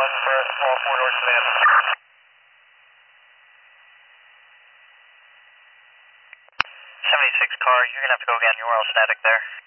for a small four-door sedan. 76 car, you're going to have to go again. You're all static there.